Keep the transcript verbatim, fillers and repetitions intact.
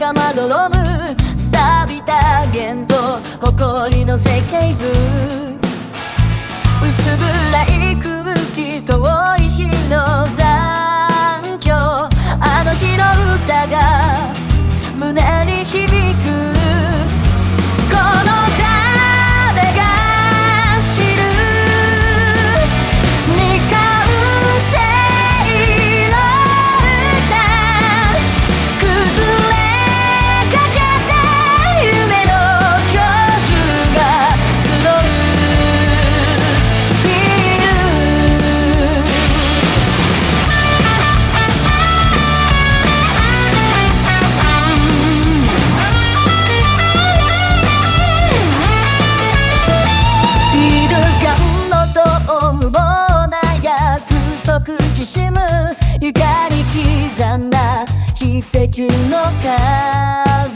がまどろむ錆びた弦と埃の設計図、薄暗い空気遠い日の残響、あの日の歌が胸に響く。この誰が知る未完成の歌、崩れかけた夢の巨樹が募るビルガンのドームもな約束きしむ床に刻んだ奇跡の数